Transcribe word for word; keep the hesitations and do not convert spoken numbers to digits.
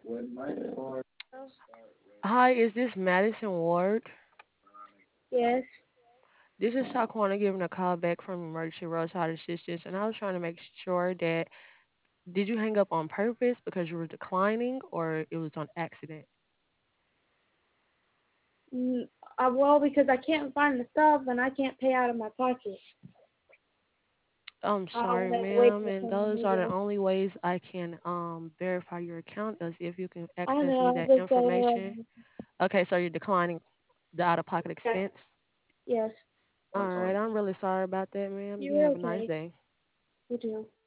Hi, is this Madison Ward? Yes. This is Shaquana giving a call back from Emergency Roadside Assistance, and I was trying to make sure that did you hang up on purpose because you were declining, or it was on accident? Mm, uh, well, because I can't find the stuff and I can't pay out of my pocket. I'm I would sorry, have to wait ma'am, for and someone those to are the go. only ways I can um verify your account is if you can I access me know, that but information. uh, Okay, so you're declining the out-of-pocket yes, expense. yes, All right, I'm really sorry about that, ma'am. You you're have a nice okay. day. You do.